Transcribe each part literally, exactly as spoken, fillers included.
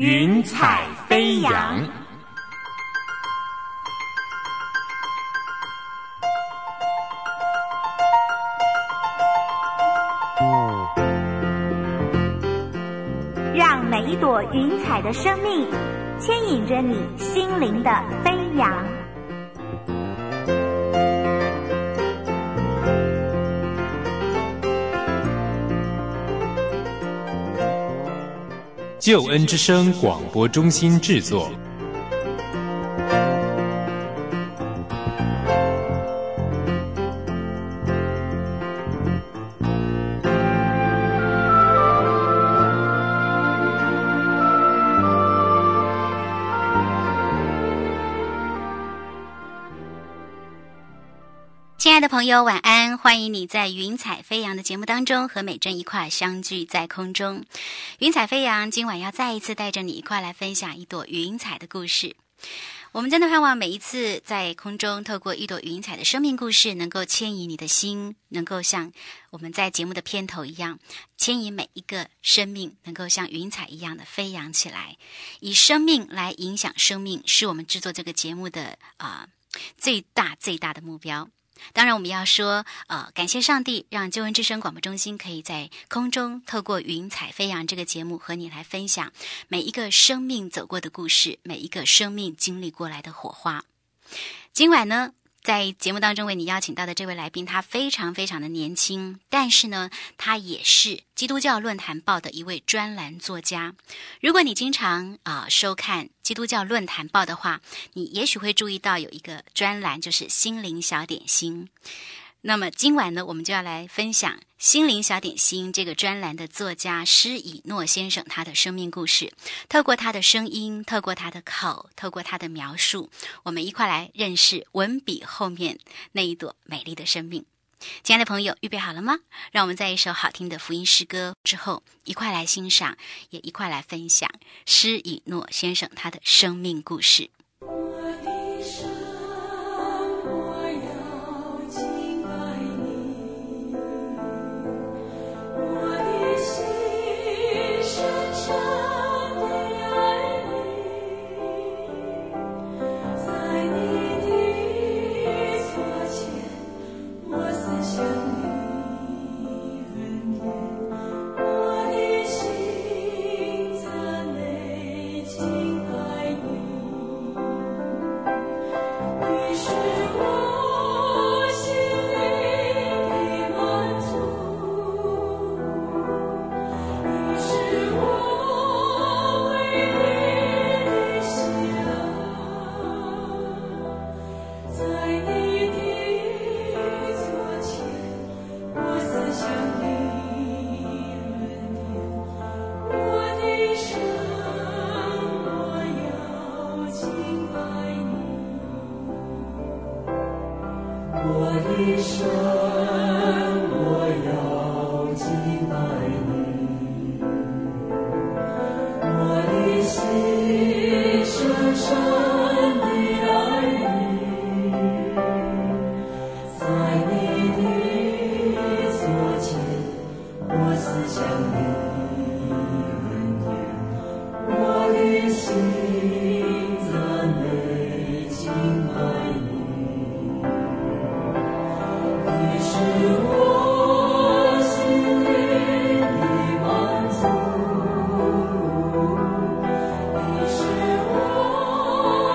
云彩飞扬。 让每一朵云彩的生命牵引着你心灵的飞扬。 救恩之声广播中心制作。 亲爱的朋友，晚安！欢迎你在云彩飞扬的节目当中和美珍一块相聚在空中。云彩飞扬今晚要再一次带着你一块来分享一朵云彩的故事。我们真的盼望每一次在空中透过一朵云彩的生命故事，能够牵引你的心，能够像我们在节目的片头一样，牵引每一个生命能够像云彩一样的飞扬起来。以生命来影响生命，是我们制作这个节目的啊、呃、最大最大的目标。当然我们要说呃，感谢上帝让救恩之声广播中心可以在空中透过云彩飞扬这个节目和你来分享每一个生命走过的故事，每一个生命经历过来的火花。今晚呢，在节目当中为你邀请到的这位来宾，他非常非常的年轻，但是呢他也是基督教论坛报的一位专栏作家。如果你经常啊、呃、收看基督教论坛报的话，你也许会注意到有一个专栏，就是心灵小点心。那么今晚呢，我们就要来分享心灵小点心这个专栏的作家施以诺先生他的生命故事。透过他的声音，透过他的口，透过他的描述，我们一块来认识文笔后面那一朵美丽的生命。亲爱的朋友，预备好了吗？让我们在一首好听的福音诗歌之后，一块来欣赏，也一块来分享施以诺先生他的生命故事。 我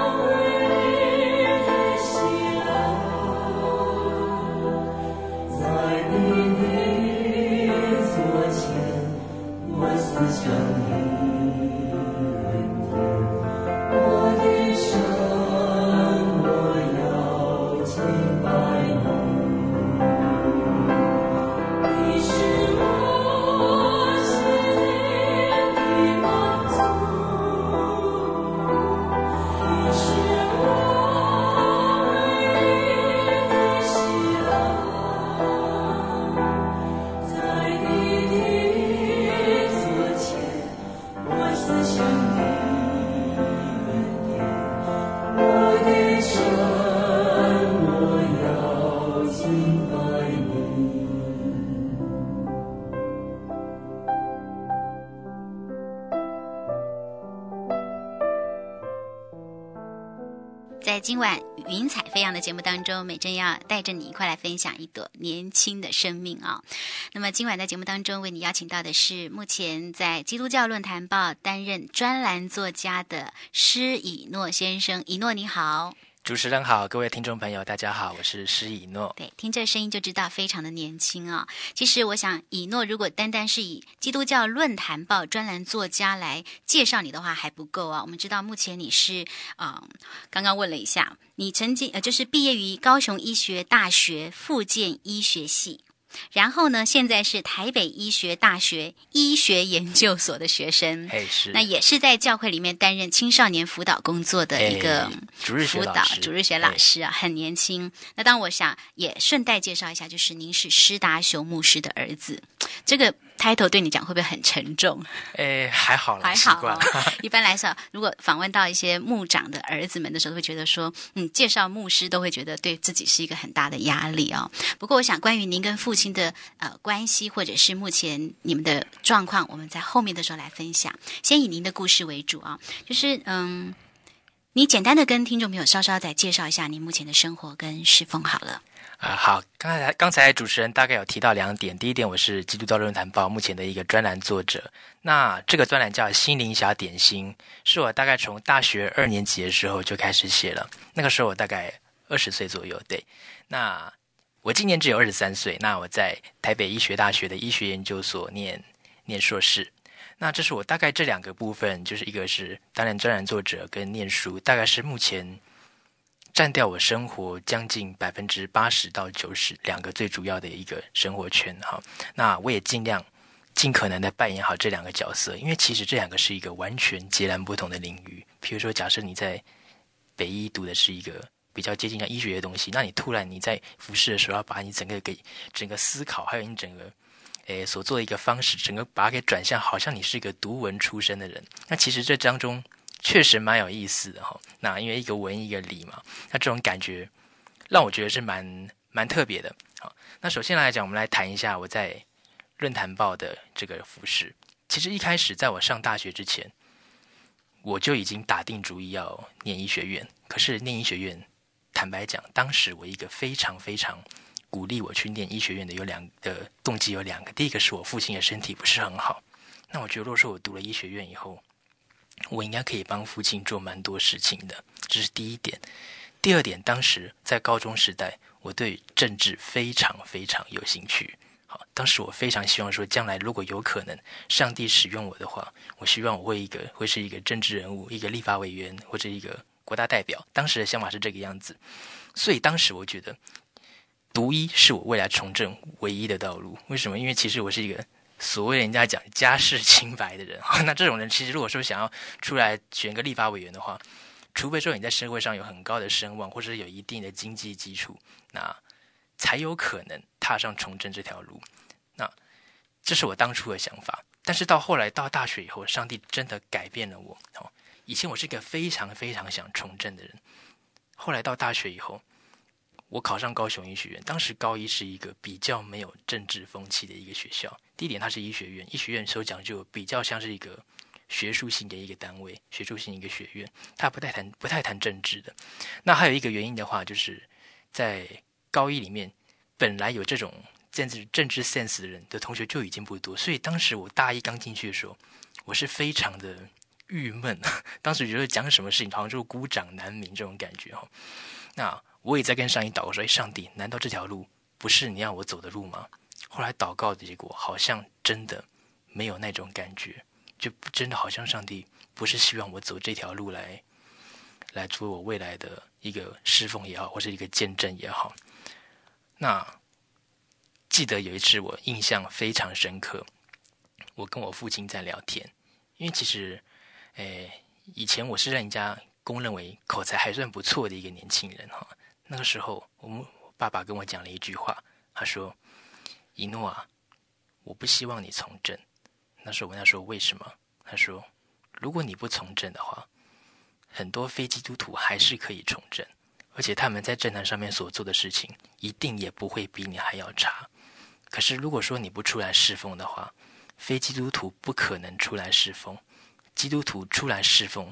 在今晚云彩飞扬的节目当中，美珍要带着你一块来分享一朵年轻的生命啊、哦。那么今晚在节目当中为你邀请到的是目前在基督教论坛报担任专栏作家的施以诺先生。以诺你好。 主持人好，各位听众朋友大家好，我是施以诺。 对，听这声音就知道非常的年轻啊、哦。其实我想以诺如果单单是以基督教论坛报专栏作家来介绍你的话还不够啊。我们知道目前你是呃刚刚问了一下，你曾经呃就是毕业于高雄医学大学复健医学系，然后呢现在是台北医学大学医学研究所的学生， 嘿是， 那也是在教会里面担任青少年辅导工作的一个主日学辅导主日学老师啊，很年轻。那当我想也顺带介绍一下，就是您是施达雄牧师的儿子，这个title 对你讲会不会很沉重？ 诶，还好啦， 还好、哦。一般来说，如果访问到一些牧长的儿子们的时候，会觉得说，嗯，介绍牧师都会觉得对自己是一个很大的压力哦。不过，我想关于您跟父亲的呃关系，或者是目前你们的状况，我们在后面的时候来分享。先以您的故事为主啊、哦，就是嗯，你简单的跟听众朋友稍稍再介绍一下您目前的生活跟侍奉好了。 啊、呃，好，刚才刚才主持人大概有提到两点。第一点，我是基督教论坛报目前的一个专栏作者。那这个专栏叫《心灵小点心》，是我大概从大学二年级的时候就开始写了。那个时候我大概二十岁左右，对。那我今年只有二十三岁。那我在台北医学大学的医学研究所念念硕士。那这是我大概这两个部分，就是一个是担任专栏作者跟念书，大概是目前占掉我生活将近百分之八十到九十两个最主要的一个生活圈哈。那我也尽量尽可能的扮演好这两个角色，因为其实这两个是一个完全截然不同的领域。比如说，假设你在北医读的是一个比较接近像医学的东西，那你突然你在服事的时候要把你整个给整个思考，还有你整个诶所做的一个方式，整个把它给转向，好像你是一个读文出身的人。那其实这当中确实蛮有意思的哈，那因为一个文一个理嘛，那这种感觉让我觉得是蛮蛮特别的。好，那首先来讲，我们来谈一下我在论坛报的这个服事。其实一开始在我上大学之前，我就已经打定主意要念医学院。可是念医学院，坦白讲，当时我一个非常非常鼓励我去念医学院的有两个动机有两个。第一个是我父亲的身体不是很好，那我觉得如果说我读了医学院以后，我应该可以帮父亲做蛮多事情的，这是第一点。第二点，当时在高中时代，我对政治非常非常有兴趣。好，当时我非常希望说，将来如果有可能，上帝使用我的话，我希望我会一个会是一个政治人物，一个立法委员或者一个国大代表。当时的想法是这个样子，所以当时我觉得读医是我未来从政唯一的道路。为什么？因为其实我是一个所谓人家讲家世清白的人，那这种人其实如果说想要出来选个立法委员的话，除非说你在社会上有很高的声望，或者是有一定的经济基础，那才有可能踏上从政这条路。那这是我当初的想法。但是到后来到大学以后，上帝真的改变了我。以前我是一个非常非常想从政的人，后来到大学以后，我考上高雄医学院。当时高医是一个比较没有政治风气的一个学校。第一点，它是医学院，医学院所讲究比较像是一个学术性的一个单位，学术性一个学院，它不太谈不太谈政治的。那还有一个原因的话，就是在高医里面本来有这种政治政治 sense 的人的同学就已经不多，所以当时我大一刚进去的时候，我是非常的郁闷，当时觉得讲什么事情好像就孤掌难鸣这种感觉。那我也在跟上帝祷告说，哎，上帝，难道这条路不是你要我走的路吗？后来祷告的结果好像真的没有那种感觉，就真的好像上帝不是希望我走这条路来来做我未来的一个侍奉也好，或是一个见证也好。那记得有一次我印象非常深刻，我跟我父亲在聊天，因为其实诶以前我是让人家公认为口才还算不错的一个年轻人哈。那个时候我们爸爸跟我讲了一句话，他说，以诺啊，我不希望你从政。那时候我问他说为什么？他说，如果你不从政的话，很多非基督徒还是可以从政，而且他们在政坛上面所做的事情一定也不会比你还要差。可是如果说你不出来侍奉的话，非基督徒不可能出来侍奉，基督徒出来侍奉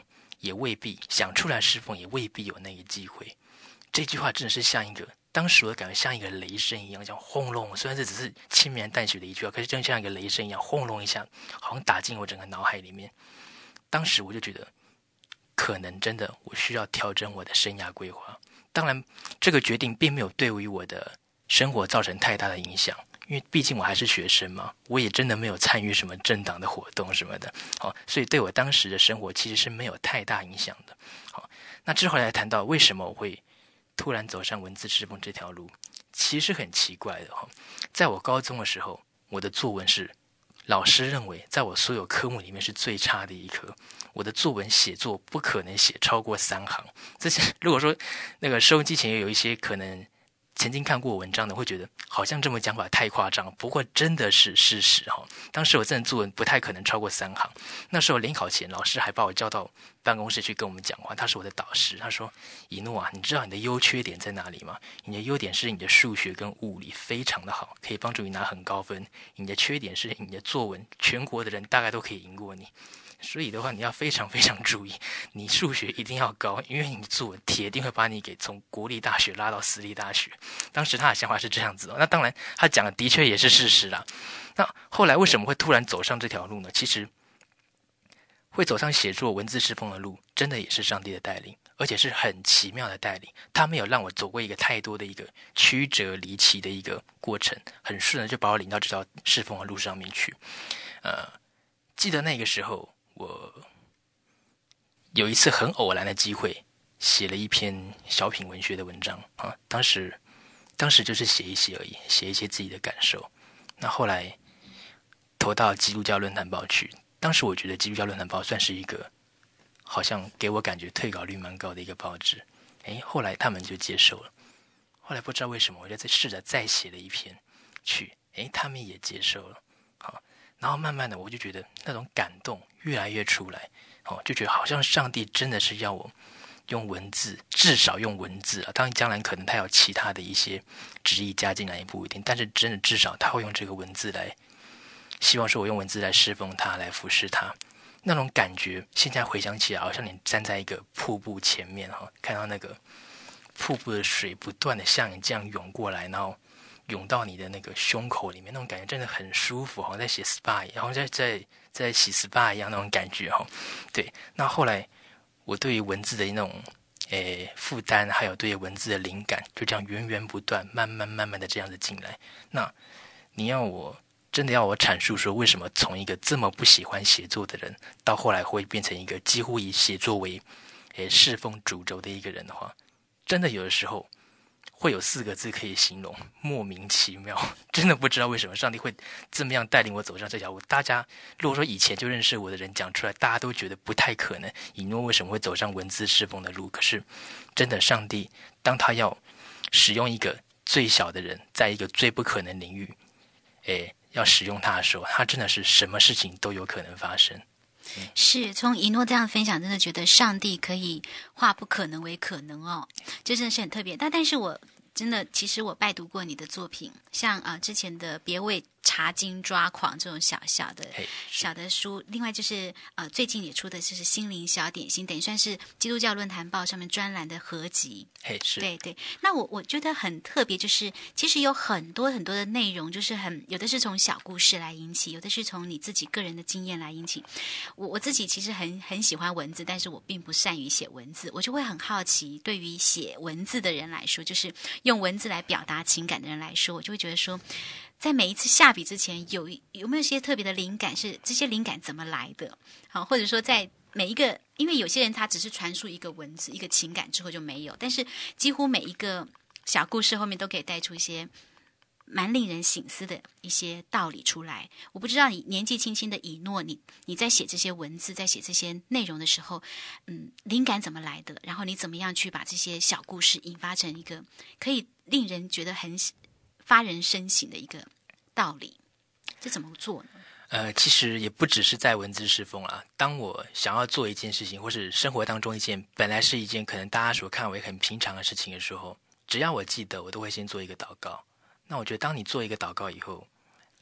也未必想出来侍奉，也未必有那个机会。这句话真的是像一个，当时我的感觉像一个雷声一样，像轰隆。虽然这只是轻描淡写的一句话，可是真像一个雷声一样，轰隆一下，好像打进我整个脑海里面。当时我就觉得，可能真的我需要调整我的生涯规划。当然，这个决定并没有对于我的生活造成太大的影响。因为毕竟我还是学生嘛，我也真的没有参与什么政党的活动什么的，好，所以对我当时的生活其实是没有太大影响的。好，那之后来谈到为什么我会突然走上文字侍奉这条路，其实很奇怪的哈。在我高中的时候，我的作文是老师认为在我所有科目里面是最差的一科，我的作文写作不可能写超过三行。这些如果说那个收音机前也有一些可能曾经看过文章的，会觉得好像这么讲法太夸张，不过真的是事实哈。当时我真的作文不太可能超过三行。那时候联考前，老师还把我叫到办公室去跟我们讲话，他是我的导师。他说：“以诺啊，你知道你的优缺点在哪里吗？你的优点是你的数学跟物理非常的好，可以帮助你拿很高分。你的缺点是你的作文，全国的人大概都可以赢过你。所以的话，你要非常非常注意，你数学一定要高，因为你作文铁定会把你给从国立大学拉到私立大学。”当时他的想法是这样子哦，那当然他讲的的确也是事实啦。那后来为什么会突然走上这条路呢？其实会走上写作文字侍奉的路，真的也是上帝的带领，而且是很奇妙的带领。他没有让我走过一个太多的一个曲折离奇的一个过程，很顺的就把我领到这条侍奉的路上面去。呃，记得那个时候我有一次很偶然的机会，写了一篇小品文学的文章啊，当时当时就是写一写而已，写一些自己的感受。那后来投到基督教论坛报去，当时我觉得基督教论坛报算是一个好像给我感觉退稿率蛮高的一个报纸，诶，后来他们就接受了。后来不知道为什么，我就再试着再写了一篇去，诶，他们也接受了。好，然后慢慢的我就觉得那种感动越来越出来，哦，就觉得好像上帝真的是要我用文字，至少用文字啊，当然将来可能他有其他的一些旨意加进来也不一定，但是真的至少他会用这个文字来，希望说我用文字来侍奉他，来服侍他。那种感觉现在回想起来，好像你站在一个瀑布前面，看到那个瀑布的水不断的向你这样涌过来，然后涌到你的那个胸口里面，那种感觉真的很舒服，好像在写 S P A， 好像在在在洗 S P A 一样那种感觉。对，那后来我对于文字的那种诶负担，还有对于文字的灵感，就这样源源不断，慢慢慢慢的这样子进来。那你要我真的要我阐述说，为什么从一个这么不喜欢写作的人，到后来会变成一个几乎以写作为诶侍奉主轴的一个人的话，真的有的时候会有四个字可以形容：莫名其妙。真的不知道为什么上帝会这么样带领我走上这条路。大家如果说以前就认识我的人讲出来，大家都觉得不太可能。以诺为什么会走上文字侍奉的路？可是真的，上帝当他要使用一个最小的人，在一个最不可能领域，诶，要使用他的时候，他真的是什么事情都有可能发生。嗯、 是从一诺这样分享，真的觉得上帝可以化不可能为可能哦，这真的是很特别。但但是我真的，其实我拜读过你的作品，像啊、呃、之前的别为查经抓狂这种小小的小的书，另外就是呃最近也出的就是心灵小点心，等于算是基督教论坛报上面专栏的合集。 嘿，是， 对对。那我我觉得很特别，就是其实有很多很多的内容，就是很有的是从小故事来引起，有的是从你自己个人的经验来引起。我我自己其实很很喜欢文字，但是我并不善于写文字，我就会很好奇，对于写文字的人来说，就是用文字来表达情感的人来说，我就会觉得说，在每一次下笔之前，有有没有一些特别的灵感？是这些灵感怎么来的？好，或者说在每一个，因为有些人他只是传输一个文字、一个情感之后就没有，但是几乎每一个小故事后面都可以带出一些蛮令人省思的一些道理出来。我不知道你年纪轻轻的以诺，你你在写这些文字，在写这些内容的时候，嗯，灵感怎么来的？然后你怎么样去把这些小故事引发成一个可以令人觉得很发人深省的一个道理？这怎么做呢？ 呃，其实也不只是在文字侍奉啦。当我想要做一件事情，或是生活当中一件本来是一件可能大家所看为很平常的事情的时候，只要我记得，我都会先做一个祷告。那我觉得当你做一个祷告以后，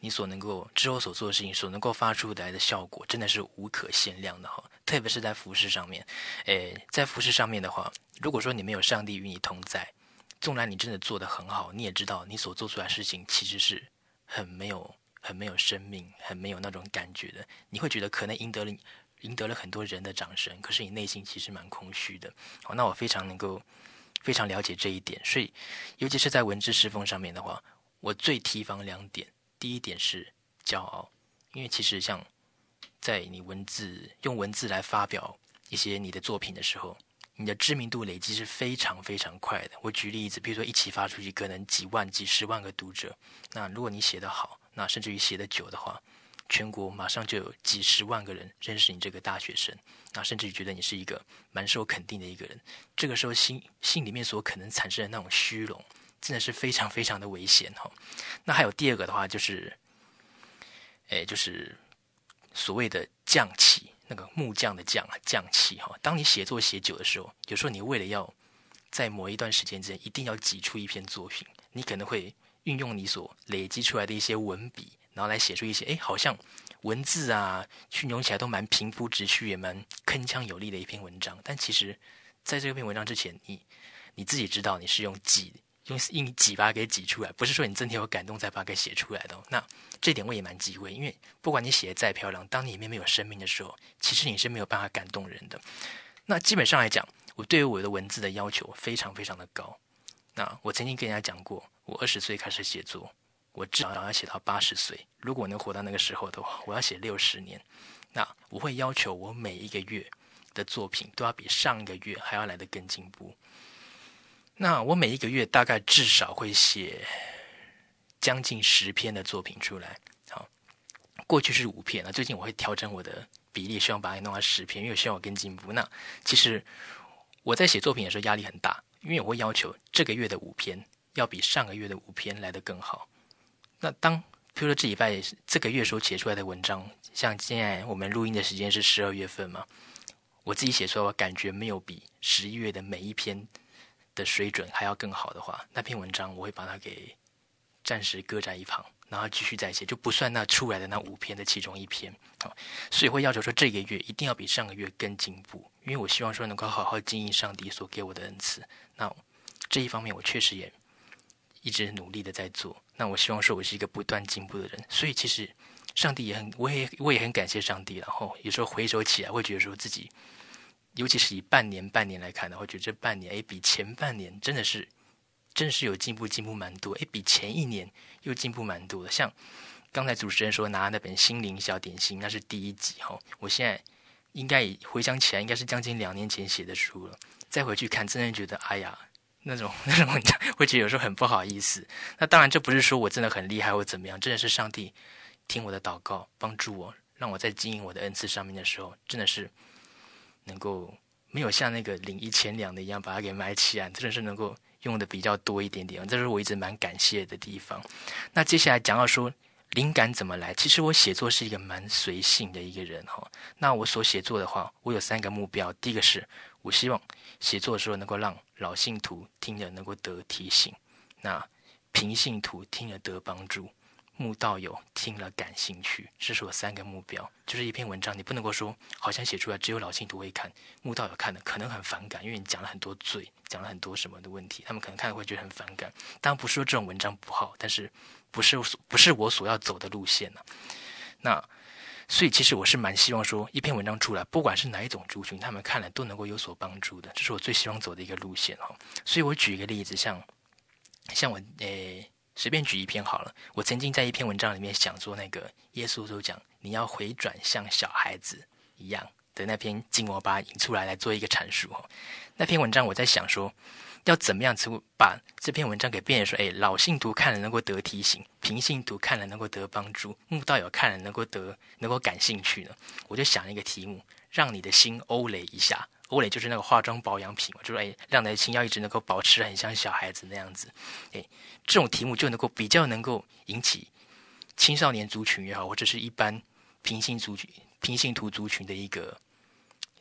你所能够之后所做的事情所能够发出来的效果，真的是无可限量的哈。特别是在服事上面，诶，在服事上面的话，如果说你没有上帝与你同在，纵然你真的做得很好，你也知道你所做出来的事情其实是很没有、很没有生命、很没有那种感觉的。你会觉得可能赢得了赢得了很多人的掌声，可是你内心其实蛮空虚的。好，那我非常能够非常了解这一点，所以尤其是在文字侍奉上面的话，我最提防两点。第一点是骄傲，因为其实像在你文字用文字来发表一些你的作品的时候，你的知名度累积是非常非常快的。我举例子，比如说一起发出去，可能几万、几十万个读者。那如果你写得好，那甚至于写得久的话，全国马上就有几十万个人认识你这个大学生，那甚至于觉得你是一个蛮受肯定的一个人。这个时候心心里面所可能产生的那种虚荣，真的是非常非常的危险哈。那还有第二个的话，就是，诶，就是所谓的匠气，那个木匠的匠啊，匠气哈。当你写作写久的时候，有时候你为了要在某一段时间之间一定要挤出一篇作品，你可能会运用你所累积出来的一些文笔，然后来写出一些诶，好像文字啊运用起来都蛮平铺直叙，也蛮铿锵有力的一篇文章。但其实在这篇文章之前，你你自己知道你是用挤用硬挤把它给挤出来，不是说你真的有感动才把它给写出来的哦。那这点我也蛮忌讳，因为不管你写的再漂亮，当你里面没有生命的时候，其实你是没有办法感动人的。那基本上来讲，我对于我的文字的要求非常非常的高。那我曾经跟人家讲过，我二十岁开始写作，我至少要写到八十岁。如果我能活到那个时候的话，我要写六十年。那我会要求我每一个月的作品都要比上一个月还要来得更进步。那我每一个月大概至少会写将近十篇的作品出来。好，过去是五篇，那最近我会调整我的比例，希望把它弄到十篇，因为我希望我更进步。那其实我在写作品的时候压力很大，因为我会要求这个月的五篇要比上个月的五篇来得更好。那当比如说这礼拜这个月所写出来的文章，像现在我们录音的时间是十二月份嘛，我自己写出来我感觉没有比十一月的每一篇的水准还要更好的话，那篇文章我会把它给暂时搁在一旁，然后继续再写，就不算那出来的那五篇的其中一篇。所以会要求说这个月一定要比上个月更进步，因为我希望说能够好好经营上帝所给我的恩赐。那这一方面我确实也一直努力的在做。那我希望说我是一个不断进步的人，所以其实上帝也很，我也我也很感谢上帝。然后有时候回首起来，会觉得说自己，尤其是以半年半年来看的话，觉得这半年哎比前半年真的是真的是有进步，进步蛮多。哎，比前一年又进步蛮多的。像刚才主持人说拿那本《心灵小点心》，那是第一集哈，我现在应该回想起来，应该是将近两年前写的书了。再回去看，真的觉得哎呀。那种那种会觉得有时候很不好意思。那当然这不是说我真的很厉害或怎么样，真的是上帝听我的祷告，帮助我，让我在经营我的恩赐上面的时候，真的是能够没有像那个领一千两的一样把它给埋起来，真的是能够用的比较多一点点，这是我一直蛮感谢的地方。那接下来讲到说灵感怎么来，其实我写作是一个蛮随性的一个人哈。那我所写作的话，我有三个目标。第一个是我希望写作的时候能够让老信徒听了能够得提醒，那平信徒听了得帮助，慕道友听了感兴趣，这是我三个目标。就是一篇文章你不能够说好像写出来只有老信徒会看，慕道友看了可能很反感，因为你讲了很多罪，讲了很多什么的问题，他们可能看了会觉得很反感。当然不是说这种文章不好，但是不是不是我所要走的路线、啊、那所以其实我是蛮希望说一篇文章出来，不管是哪一种族群，他们看了都能够有所帮助的，这是我最希望走的一个路线、哦、所以我举一个例子，像像我诶随便举一篇好了。我曾经在一篇文章里面想说，那个耶稣所讲你要回转像小孩子一样的那篇经文，我把它引出来来做一个阐述、哦、那篇文章我在想说要怎么样子把这篇文章给变成说，哎，老信徒看了能够得提醒，平信徒看了能够得帮助，慕道友看了能够得能够感兴趣呢？我就想了一个题目，让你的心欧蕾一下。欧蕾就是那个化妆保养品嘛，就是哎，让你的心要一直能够保持很像小孩子那样子。哎，这种题目就能够比较能够引起青少年族群也好，或者是一般平信族群、平信徒族群的一个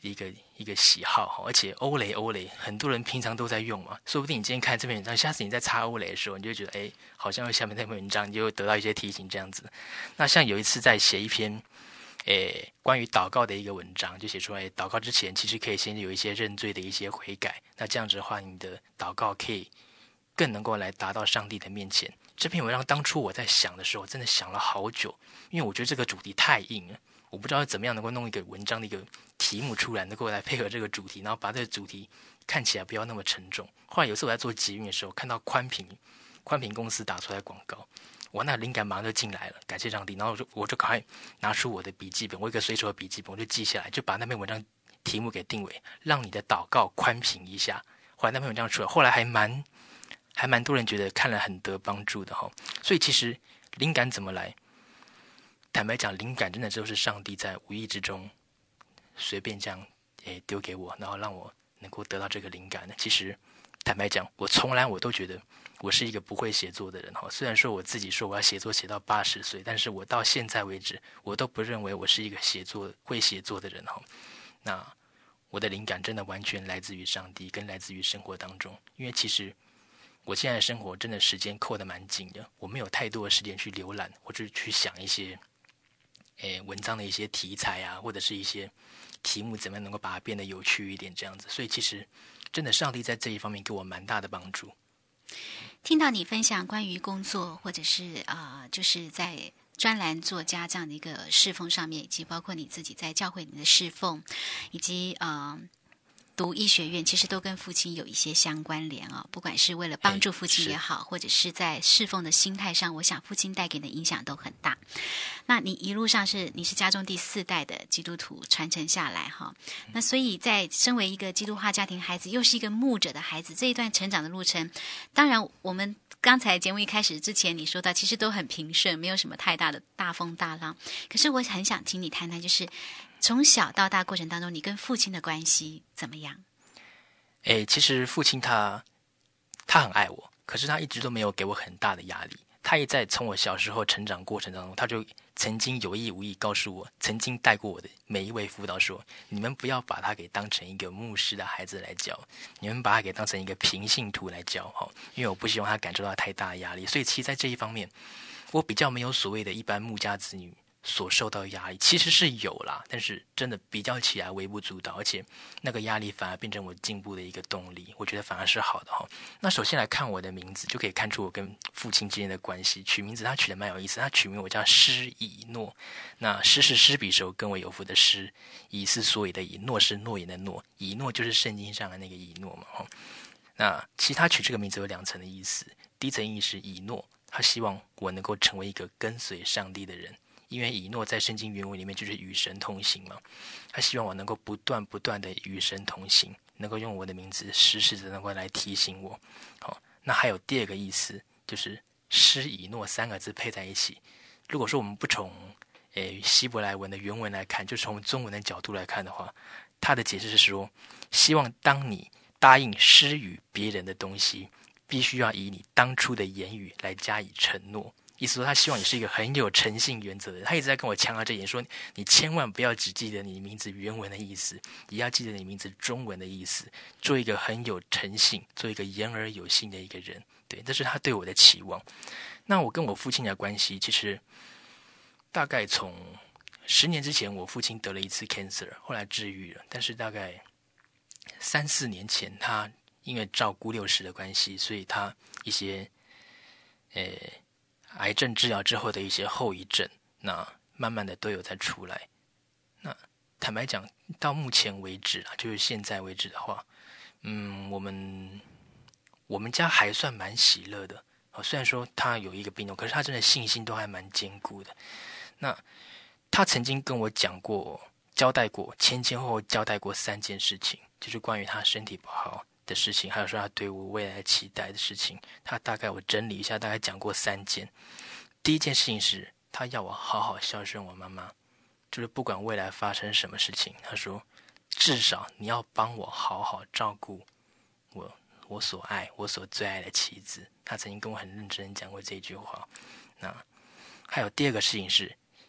一个一个喜好，而且欧蕾欧蕾很多人平常都在用嘛，说不定你今天看这篇文章，下次你在查欧蕾的时候，你就觉得哎，好像下面那篇文章你就得到一些提醒这样子。那像有一次在写一篇诶关于祷告的一个文章，就写出来祷告之前其实可以先有一些认罪的一些悔改，那这样子的话你的祷告可以更能够来达到上帝的面前。这篇文章当初我在想的时候真的想了好久，因为我觉得这个主题太硬了，我不知道怎么样能够弄一个文章的一个题目出来，能够来配合这个主题，然后把这个主题看起来不要那么沉重。后来有次我在做捷运的时候，看到宽屏宽屏公司打出来广告，我那灵感马上就进来了，感谢上帝。然后我就我就赶快拿出我的笔记本，我有一个随手的笔记本，我就记下来，就把那篇文章题目给定为让你的祷告宽屏一下。后来那篇文章出来，后来还蛮还蛮多人觉得看了很得帮助的哈。所以其实灵感怎么来？坦白讲，灵感真的就是上帝在无意之中随便这样诶丢给我，然后让我能够得到这个灵感的。其实坦白讲，我从来我都觉得我是一个不会写作的人哈。虽然说我自己说我要写作写到八十岁，但是我到现在为止，我都不认为我是一个写作会写作的人哈。那我的灵感真的完全来自于上帝，跟来自于生活当中。因为其实我现在的生活真的时间扣得蛮紧的，我没有太多的时间去浏览或者去想一些诶，文章的一些题材啊，或者是一些题目，怎么样能够把它变得有趣一点，这样子。所以其实真的，上帝在这一方面给我蛮大的帮助。 听到你分享关于工作，或者是啊、呃，就是在专栏作家这样的一个侍奉上面，以及包括你自己在教会里的侍奉，以及啊。呃读医学院其实都跟父亲有一些相关联啊、哦，不管是为了帮助父亲也好，或者是在侍奉的心态上，我想父亲带给你的影响都很大。那你一路上是你是家中第四代的基督徒传承下来哈，那所以在身为一个基督化家庭孩子，又是一个牧者的孩子，这一段成长的路程，当然我们刚才节目一开始之前你说到，其实都很平顺，没有什么太大的大风大浪。可是我很想听你谈谈，就是从小到大过程当中，你跟父亲的关系怎么样？ 诶，其实父亲他他很爱我，可是他一直都没有给我很大的压力。他也在从我小时候成长过程当中，他就曾经有意无意告诉我，曾经带过我的每一位辅导说，你们不要把他给当成一个牧师的孩子来教，你们把他给当成一个平信徒来教，因为我不希望他感受到太大的压力。所以其实在这一方面，我比较没有所谓的一般牧家子女所受到的压力，其实是有啦，但是真的比较起来微不足道，而且那个压力反而变成我进步的一个动力，我觉得反而是好的哈。那首先来看我的名字，就可以看出我跟父亲之间的关系。取名字他取得蛮有意思，他取名我叫施以诺。那施是施比受，跟我有福的施；以是所以的以；诺是诺言的诺。以诺就是圣经上的那个以诺嘛哈。那其实他取这个名字有两层的意思，第一层意是以诺，他希望我能够成为一个跟随上帝的人。因为以诺在圣经原文里面就是与神同行嘛，他希望我能够不断不断的与神同行，能够用我的名字时时的能够来提醒我。好，那还有第二个意思，就是施以诺三个字配在一起。如果说我们不从诶希伯来文的原文来看，就从中文的角度来看的话，他的解释是说，希望当你答应施予别人的东西，必须要以你当初的言语来加以承诺。意思说他希望你是一个很有诚信原则的人，他一直在跟我强调这一点，说你千万不要只记得你名字原文的意思，也要记得你名字中文的意思，做一个很有诚信，做一个言而有信的一个人。对，这是他对我的期望。那我跟我父亲的关系，其实大概从十年之前，我父亲得了一次 cancer， 后来治愈了，但是大概三四年前，他因为照顾六十的关系，所以他一些呃。癌症治疗之后的一些后遗症，那慢慢的都有在出来。那坦白讲，到目前为止啊，就是现在为止的话，嗯，我们我们家还算蛮喜乐的。哦，虽然说他有一个病痛，可是他真的信心都还蛮坚固的。那他曾经跟我讲过、交代过、前前后后交代过三件事情，就是关于他身体不好的事情，还有说他对我未来期待的事情，他大概我整理一下，大概讲过三件。第一件事情是他要我好好孝顺我妈妈，就是不管未来发生什么事情，他说至少你要帮我好好照顾我我所爱我所最爱的妻子。他曾经跟我很认真讲过这句话。那还有第二个事情是，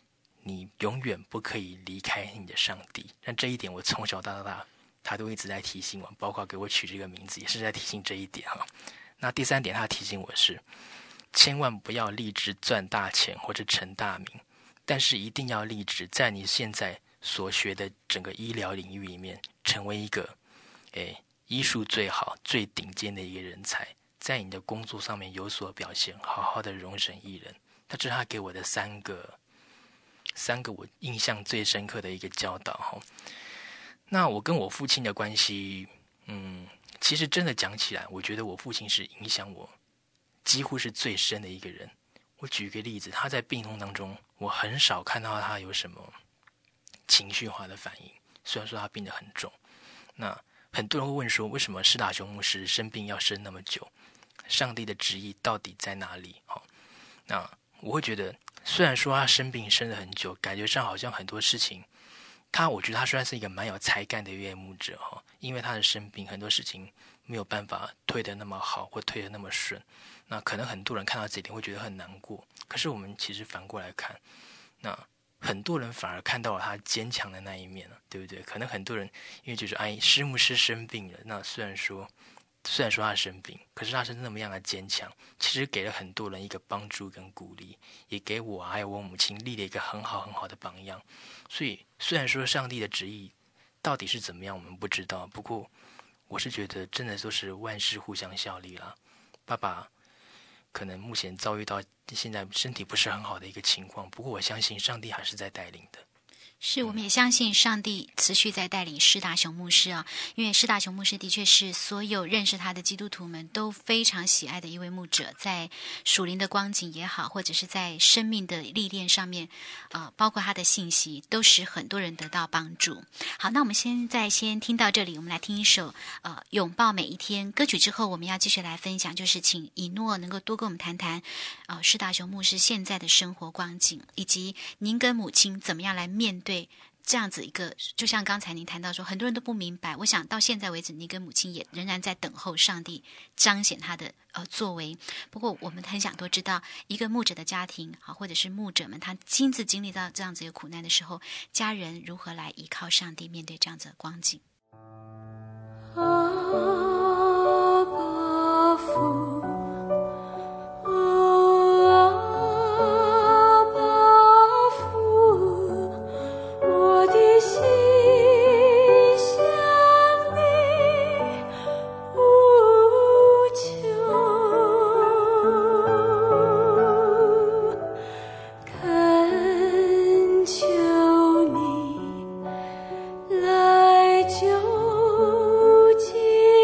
你永远不可以离开你的上帝。但这一点我从小到大他都一直在提醒我，包括给我取这个名字也是在提醒这一点哈。那第三点他提醒我是，千万不要立志赚大钱或者成大名，但是一定要立志在你现在所学的整个医疗领域里面成为一个诶医术最好最顶尖的一个人才，在你的工作上面有所表现，好好的容身一人。那这是他给我的三个三个我印象最深刻的一个教导哈。那我跟我父亲的关系，嗯，其实真的讲起来，我觉得我父亲是影响我几乎是最深的一个人。我举个例子，他在病痛当中，我很少看到他有什么情绪化的反应，虽然说他病得很重。那很多人会问说，为什么施达雄牧师生病要生那么久？上帝的旨意到底在哪里？哦，那我会觉得，虽然说他生病生了很久，感觉上好像很多事情，他我觉得他虽然是一个蛮有才干的一位牧者哈，因为他的生病，很多事情没有办法推得那么好，或推得那么顺。那可能很多人看到这一点会觉得很难过，可是我们其实反过来看，那很多人反而看到了他坚强的那一面了，对不对？可能很多人因为就是哎，施牧师生病了，那虽然说虽然说他生病，可是他是那么样的坚强，其实给了很多人一个帮助跟鼓励，也给我还有我母亲立了一个很好很好的榜样。所以虽然说上帝的旨意到底是怎么样我们不知道，不过我是觉得真的都是万事互相效力啦。爸爸可能目前遭遇到现在身体不是很好的一个情况，不过我相信上帝还是在带领的。 是，我们也相信上帝持续在带领施达雄牧师啊，因为施达雄牧师的确是所有认识他的基督徒们都非常喜爱的一位牧者，在属灵的光景也好，或者是在生命的历练上面，呃，包括他的信息，都使很多人得到帮助。好，那我们现在先听到这里，我们来听一首呃《拥抱每一天》歌曲之后，我们要继续来分享，就是请以诺能够多跟我们谈谈呃施达雄牧师现在的生活光景，以及您跟母亲怎么样来面对这样子一个，就像刚才您谈到说，很多人都不明白。我想到现在为止，你跟母亲也仍然在等候上帝彰显他的呃作为。不过，我们很想多知道，一个牧者的家庭，好，或者是牧者们，他亲自经历到这样子一个苦难的时候，家人如何来依靠上帝面对这样子的光景。 阿爸父。来救济。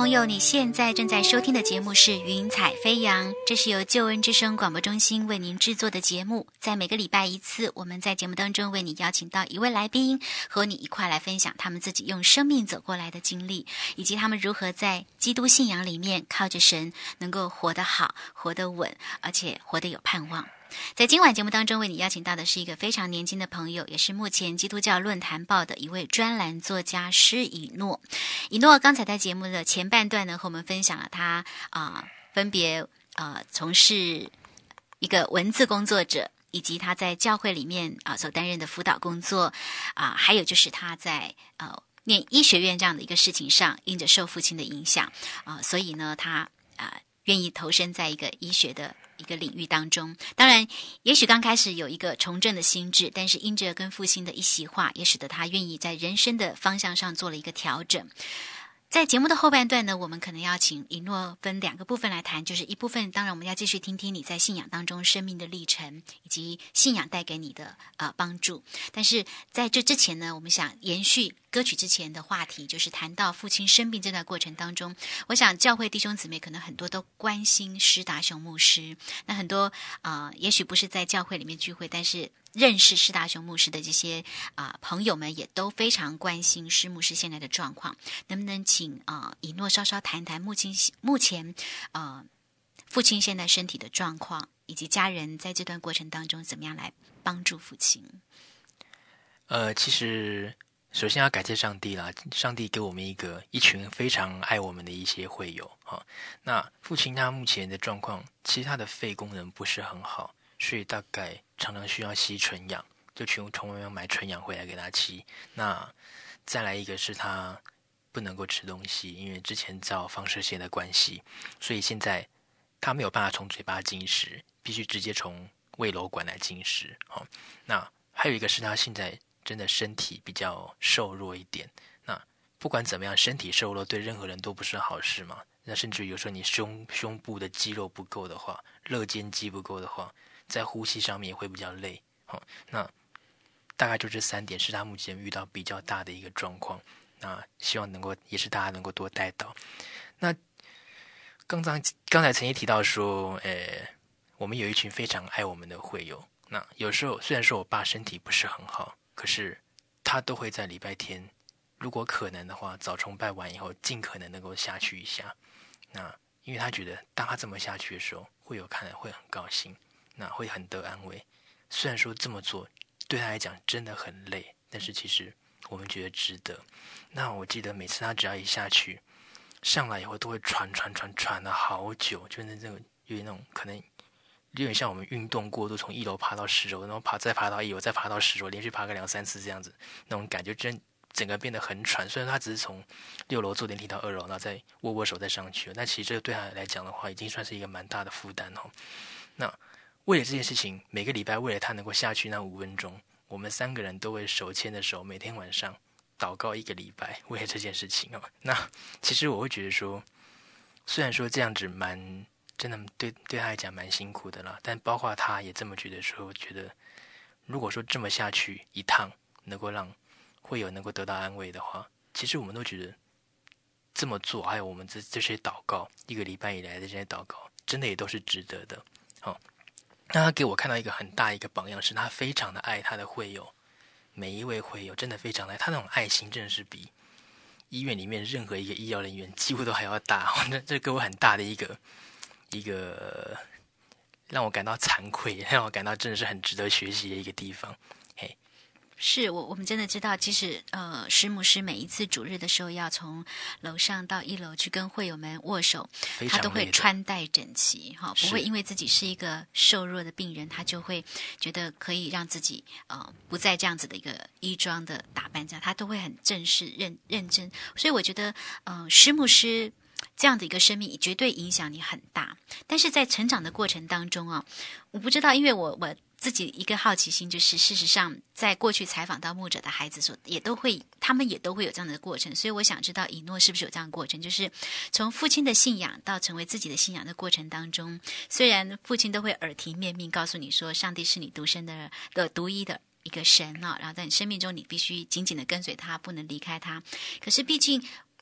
朋友，你现在正在收听的节目是云彩飞扬，这是由救恩之声广播中心为您制作的节目。在每个礼拜一次，我们在节目当中为你邀请到一位来宾，和你一块来分享他们自己用生命走过来的经历，以及他们如何在基督信仰里面靠着神能够活得好，活得稳，而且活得有盼望。在今晚节目当中为你邀请到的是一个非常年轻的朋友，也是目前基督教论坛报的一位专栏作家施以诺。以诺刚才在节目的前半段呢，和我们分享了他啊、呃、分别呃从事一个文字工作者，以及他在教会里面啊、呃、所担任的辅导工作啊、呃，还有就是他在呃念医学院这样的一个事情上，因着受父亲的影响啊、呃，所以呢他啊、呃、愿意投身在一个医学的一个领域当中。当然也许刚开始有一个从政的心智，但是因着跟父亲的一席话，也使得他愿意在人生的方向上做了一个调整。在节目的后半段呢，我们可能要请以诺分两个部分来谈，就是一部分当然我们要继续听听你在信仰当中生命的历程，以及信仰带给你的呃帮助。但是在这之前呢，我们想延续歌曲之前的话题，就是谈到父亲生病这段过程当中，我想教会弟兄姊妹可能很多都关心施达雄牧师，那很多呃也许不是在教会里面聚会，但是认识施达雄牧师的这些啊、呃、朋友们也都非常关心施牧师现在的状况。能不能请啊、呃、以诺稍稍谈谈目前目前呃父亲现在身体的状况，以及家人在这段过程当中怎么样来帮助父亲？ 呃，其实首先要感谢上帝啦，上帝给我们一个一群非常爱我们的一些会友哈。那父亲他目前的状况，其实他的肺功能不是很好，所以大概常常需要吸纯氧，就去从外面买纯氧回来给他吸。那再来一个是他不能够吃东西，因为之前照放射线的关系，所以现在他没有办法从嘴巴进食，必须直接从胃瘘管来进食。哦，那还有一个是他现在真的身体比较瘦弱一点。那不管怎么样，身体瘦弱对任何人都不是好事嘛。那甚至有时候你胸胸部的肌肉不够的话，肋间肌不够的话，在呼吸上面也会比较累。哦，那大概就这三点是他目前遇到比较大的一个状况。那希望能够也是大家能够多带到。那刚刚刚才曾经提到说，呃，我们有一群非常爱我们的会友。那有时候虽然说我爸身体不是很好，可是他都会在礼拜天，如果可能的话，早崇拜完以后，尽可能能够下去一下。那因为他觉得，当他这么下去的时候，会友看了会很高兴，那会很得安慰。虽然说这么做对他来讲真的很累，但是其实我们觉得值得。那我记得每次他只要一下去，上来以后都会喘喘喘喘了好久，就是那种有点那种可能有点像我们运动过度，从一楼爬到十楼，然后爬再爬到一楼，再爬到十楼，连续爬个两三次这样子，那种感觉真整个变得很喘。虽然他只是从六楼坐电梯到二楼，然后再握握手再上去，但其实这个对他来讲的话，已经算是一个蛮大的负担哦。那为了这件事情，每个礼拜为了他能够下去那五分钟，我们三个人都会手牵着手，每天晚上祷告一个礼拜，为了这件事情哦。那其实我会觉得说，虽然说这样子蛮真的对对他来讲蛮辛苦的啦，但包括他也这么觉得说，我觉得如果说这么下去一趟，能够让会有能够得到安慰的话，其实我们都觉得这么做，还有我们这这些祷告，一个礼拜以来的这些祷告，真的也都是值得的。好、哦，那他给我看到一个很大一个榜样，是他非常的爱他的会友，每一位会友真的非常的爱，他那种爱心真的是比医院里面任何一个医疗人员几乎都还要大。那这给我很大的一个一个让我感到惭愧，让我感到真的是很值得学习的一个地方。嘿， 是我我们真的知道，其实呃，施牧师每一次主日的时候，要从楼上到一楼去跟会友们握手，他都会穿戴整齐，哈，不会因为自己是一个瘦弱的病人，他就会觉得可以让自己呃不再这样子的一个衣装的打扮这样，他都会很正式认认真。所以我觉得，呃，施牧师这样的一个生命绝对影响你很大。但是在成长的过程当中啊，我不知道，因为我我自己一个好奇心就是，事实上在过去采访到牧者的孩子所也都会，他们也都会有这样的过程。所以我想知道以诺是不是有这样的过程，就是从父亲的信仰到成为自己的信仰的过程当中，虽然父亲都会耳提面命告诉你说上帝是你独生的的独一的一个神啊，然后在你生命中你必须紧紧的跟随他，不能离开他，可是毕竟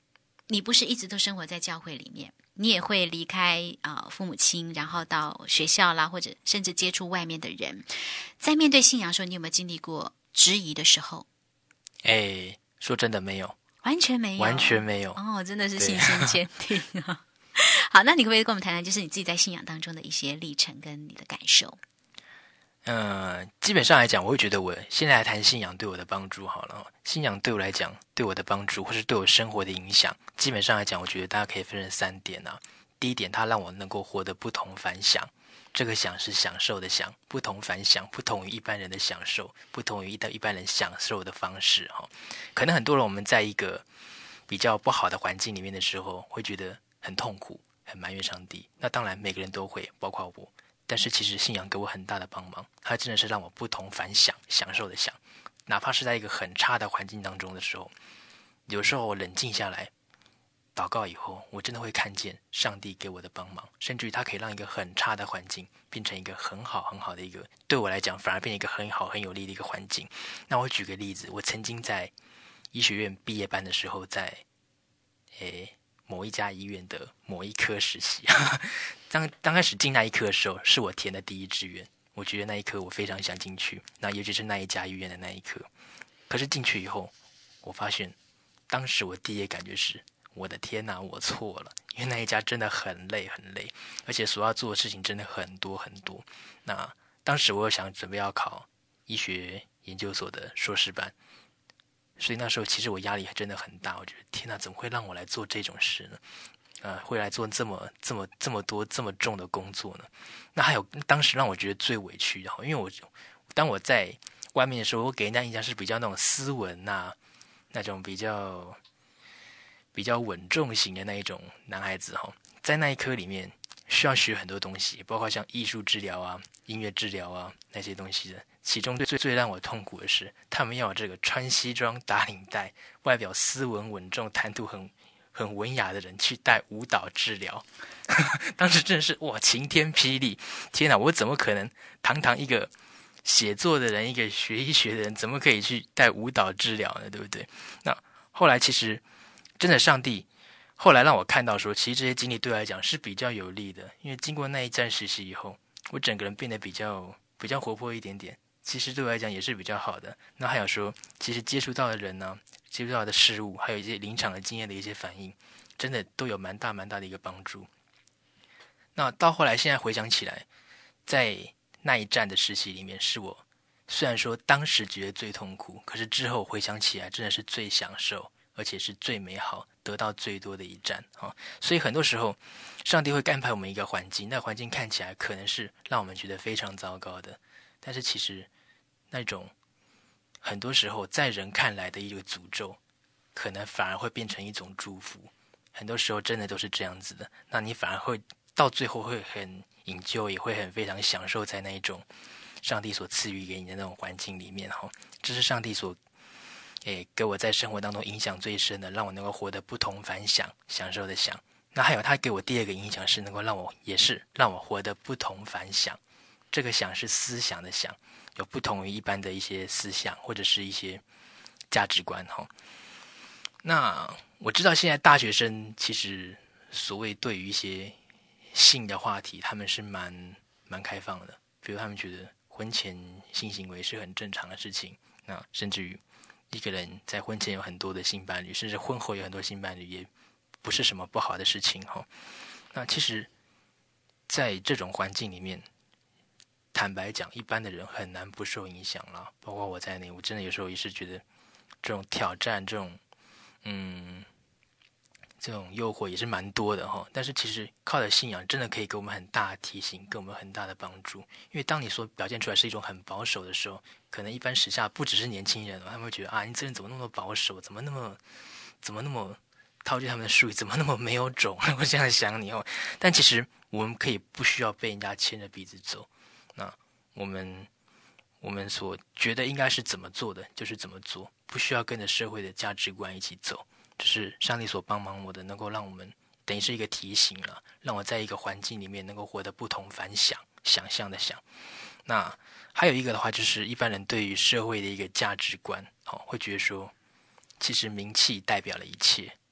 你不是一直都生活在教会里面，你也会离开啊、呃、父母亲，然后到学校啦，或者甚至接触外面的人。在面对信仰的时候，你有没有经历过质疑的时候？ 哎，说真的没有， 完全没有， 完全没有。 哦，真的是信心坚定啊！好，那你可不可以跟我们谈谈，就是你自己在信仰当中的一些历程跟你的感受？ 嗯，基本上来讲，我会觉得我现在来谈信仰对我的帮助好了。信仰对我来讲，对我的帮助，或是对我生活的影响，基本上来讲，我觉得大家可以分成三点啊。第一点，它让我能够活得不同凡响。这个享是享受的享，不同凡响，不同于一般人的享受，不同于一一般人享受的方式哈。可能很多人我们在一个比较不好的环境里面的时候，会觉得很痛苦，很埋怨上帝。那当然每个人都会，包括我。但是其实信仰给我很大的帮忙，它真的是让我不同凡响，享受的享。哪怕是在一个很差的环境当中的时候，有时候我冷静下来，祷告以后，我真的会看见上帝给我的帮忙，甚至于它可以让一个很差的环境变成一个很好很好的一个，对我来讲反而变成一个很好很有利的一个环境。那我举个例子，我曾经在医学院毕业班的时候，在诶某一家医院的某一科实习。当刚开始进那一科的时候，是我填的第一志愿，我觉得那一科我非常想进去，那尤其是那一家医院的那一科。可是进去以后，我发现当时我第一感觉是，我的天哪，我错了，因为那一家真的很累很累，而且所要做的事情真的很多很多。那当时我又想准备要考医学研究所的硕士班，所以那时候其实我压力真的很大，我觉得天哪，怎么会让我来做这种事呢？呃，会来做这么这么这么多这么重的工作呢？那还有当时让我觉得最委屈的，因为我当我在外面的时候，我给人家印象是比较那种斯文啊，那种比较比较稳重型的那一种男孩子哈。在那一科里面需要学很多东西，包括像艺术治疗啊、音乐治疗啊那些东西的。其中最最最让我痛苦的是，他们要有这个穿西装打领带、外表斯文稳重、谈吐很很文雅的人去带舞蹈治疗。当时真的是哇，晴天霹雳！天哪，我怎么可能堂堂一个写作的人，一个学医学的人，怎么可以去带舞蹈治疗呢？对不对？那后来其实真的上帝后来让我看到说，其实这些经历对我来讲是比较有利的，因为经过那一站实习以后，我整个人变得比较比较活泼一点点，其实对我来讲也是比较好的。那还有说，其实接触到的人呢、啊，接触到的事物，还有一些临场的经验的一些反应，真的都有蛮大蛮大的一个帮助。那到后来现在回想起来，在那一站的实习里面，是我虽然说当时觉得最痛苦，可是之后回想起来真的是最享受，而且是最美好，得到最多的一站、哦、所以很多时候上帝会安排我们一个环境，那环境看起来可能是让我们觉得非常糟糕的，但是其实那种很多时候在人看来的一个诅咒，可能反而会变成一种祝福。很多时候真的都是这样子的，那你反而会到最后会很enjoy，也会很非常享受在那一种上帝所赐予给你的那种环境里面。这是上帝所诶给我在生活当中影响最深的，让我能够活得不同凡响，享受的享。那还有他给我第二个影响是能够让我也是让我活得不同凡响，这个想是思想的想，有不同于一般的一些思想或者是一些价值观。那我知道现在大学生其实所谓对于一些性的话题，他们是蛮蛮开放的，比如他们觉得婚前性行为是很正常的事情，那甚至于一个人在婚前有很多的性伴侣，甚至婚后有很多性伴侣，也不是什么不好的事情。那其实在这种环境里面，坦白讲一般的人很难不受影响啦，包括我在内，我真的有时候也是觉得这种挑战，这种嗯这种诱惑也是蛮多的哈。但是其实靠着信仰真的可以给我们很大的提醒，给我们很大的帮助。因为当你所表现出来是一种很保守的时候，可能一般时下不只是年轻人，他们会觉得啊，你这人怎么那么保守，怎么那么怎么那么套句他们的术语，怎么那么没有种，我这样想你哦。但其实我们可以不需要被人家牵着鼻子走，那我们我们所觉得应该是怎么做的就是怎么做，不需要跟着社会的价值观一起走。这是上帝所帮忙我的，能够让我们等于是一个提醒了，让我在一个环境里面能够活得不同凡响，想象的想。那还有一个的话，就是一般人对于社会的一个价值观、哦、会觉得说其实名气代表了一切、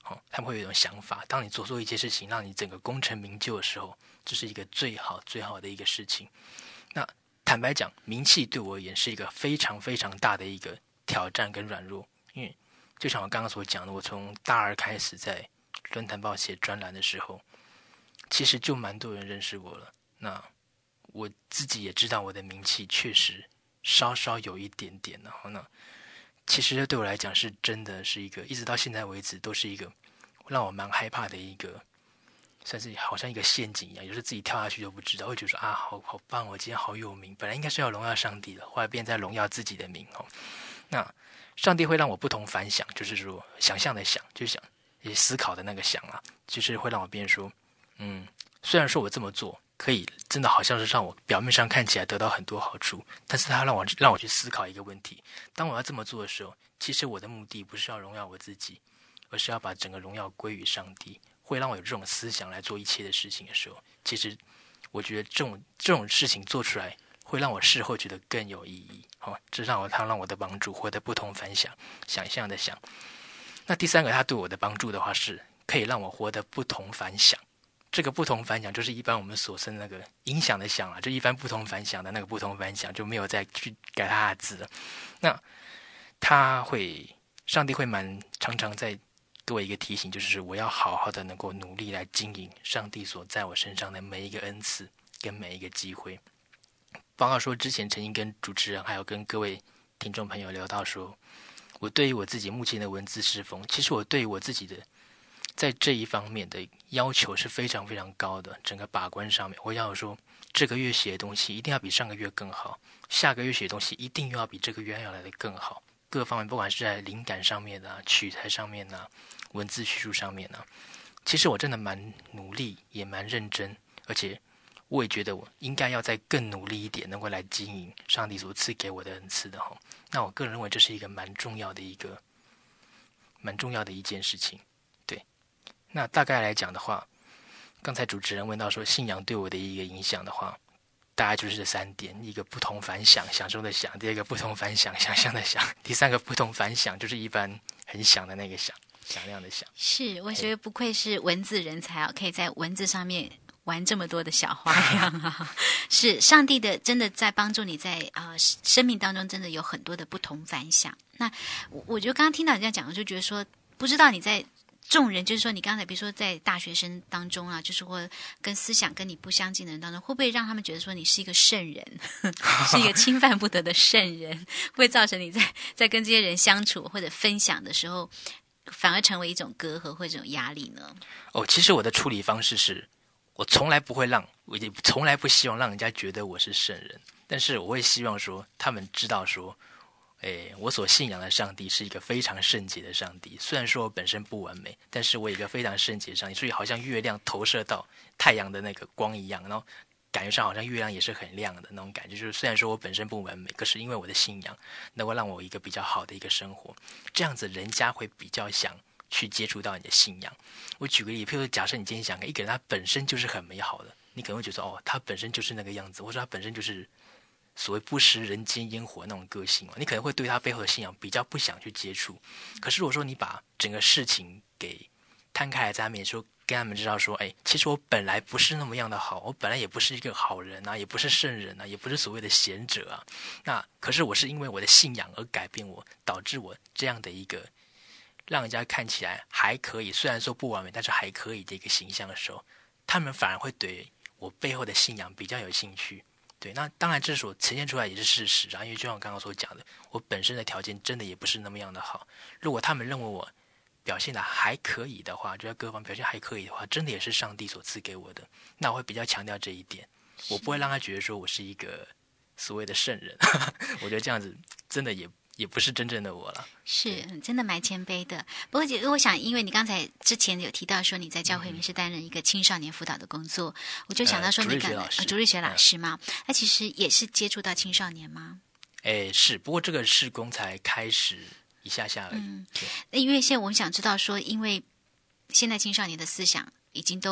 哦，他们会有一种想法，当你做做一件事情让你整个功成名就的时候，这是一个最好最好的一个事情。那坦白讲，名气对我而言是一个非常非常大的一个挑战跟软弱，因为就像我刚刚所讲的，我从大二开始在论坛报写专栏的时候，其实就蛮多人认识我了。那我自己也知道我的名气确实稍稍有一点点，然后呢，其实对我来讲是真的是一个，一直到现在为止都是一个让我蛮害怕的一个，算是好像一个陷阱一样，有时候自己跳下去就不知道，会觉得说啊，好好棒，我今天好有名，本来应该是要荣耀上帝的，后来变在荣耀自己的名哦。那上帝会让我不同凡响，就是说想象的想，就是想也思考的那个想啊，就是会让我变说，嗯，虽然说我这么做可以真的好像是让我表面上看起来得到很多好处，但是他让我让我去思考一个问题，当我要这么做的时候，其实我的目的不是要荣耀我自己，而是要把整个荣耀归于上帝。会让我有这种思想来做一切的事情的时候，其实我觉得这种这种事情做出来会让我事后觉得更有意义。哦，这让我他让我的帮助活得不同凡响，想象的想。那第三个他对我的帮助的话，是可以让我活得不同凡响。这个不同凡响就是一般我们所称的那个影响的响啊，就一般不同凡响的那个不同凡响，就没有再去改他的字了。那他会，上帝会蛮常常在给我一个提醒，就是我要好好的能够努力来经营上帝所在我身上的每一个恩赐跟每一个机会。包括说之前曾经跟主持人还有跟各位听众朋友聊到说，我对于我自己目前的文字侍奉，其实我对于我自己的在这一方面的要求是非常非常高的，整个把关上面，我要说这个月写的东西一定要比上个月更好，下个月写的东西一定又要比这个月要来的更好，各方面不管是在灵感上面啊、取材上面啊、文字叙述上面啊，其实我真的蛮努力，也蛮认真，而且我也觉得我应该要再更努力一点，能够来经营上帝所赐给我的恩赐的哈。那我个人认为这是一个蛮重要的一个蛮重要的一件事情。对，那大概来讲的话，刚才主持人问到说信仰对我的一个影响的话，大概就是这三点：一个不同凡响，享受的想；第二个不同凡响，想象的想；第三个不同凡响，就是一般很响的那个响，响亮的响。 是，我觉得不愧是文字人才啊，可以在文字上面玩这么多的小花样啊！是上帝的，真的在帮助你在啊、呃、生命当中真的有很多的不同凡响。那我我觉得刚刚听到你这样讲，我就觉得说，不知道你在众人，就是说你刚才比如说在大学生当中啊，就是或跟思想跟你不相近的人当中，会不会让他们觉得说你是一个圣人，是一个侵犯不得的圣人？会不会造成你在在跟这些人相处或者分享的时候，反而成为一种隔阂或者一种压力呢？ 哦，其实我的处理方式是，我从来不会让，我也从来不希望让人家觉得我是圣人，但是我会希望说，他们知道说，诶，我所信仰的上帝是一个非常圣洁的上帝。虽然说我本身不完美，但是我有一个非常圣洁的上帝，所以好像月亮投射到太阳的那个光一样，然后感觉上好像月亮也是很亮的那种感觉。就是虽然说我本身不完美，可是因为我的信仰能够让我有一个比较好的一个生活，这样子人家会比较想去接触到你的信仰。我举个例，譬如说假设你今天想一个人，他本身就是很美好的，你可能会觉得哦，他本身就是那个样子，或者他本身就是所谓不食人间烟火那种个性嘛，你可能会对他背后的信仰比较不想去接触。可是如果说你把整个事情给摊开来在他面前说，跟他们知道说，哎，其实我本来不是那么样的好，我本来也不是一个好人啊，也不是圣人啊，也不是所谓的贤者啊。那可是我是因为我的信仰而改变我，导致我这样的一个让人家看起来还可以，虽然说不完美，但是还可以的一个形象的时候，他们反而会对我背后的信仰比较有兴趣。对，那当然这所呈现出来也是事实啊，因为就像我刚刚所讲的，我本身的条件真的也不是那么样的好。如果他们认为我表现的还可以的话，就在各方表现还可以的话，真的也是上帝所赐给我的，那我会比较强调这一点，我不会让他觉得说我是一个所谓的圣人。我觉得这样子真的也也不是真正的我了。 是，真的蛮谦卑的。不过我想因为你刚才之前有提到说你在教会里面是担任一个青少年辅导的工作，嗯、我就想到说你可能呃主日学老师嘛，那、嗯、其实也是接触到青少年吗？ 哎，是，不过这个事工才开始一下下而已。嗯， 因为现在我们想知道说，因为现在青少年的思想已经都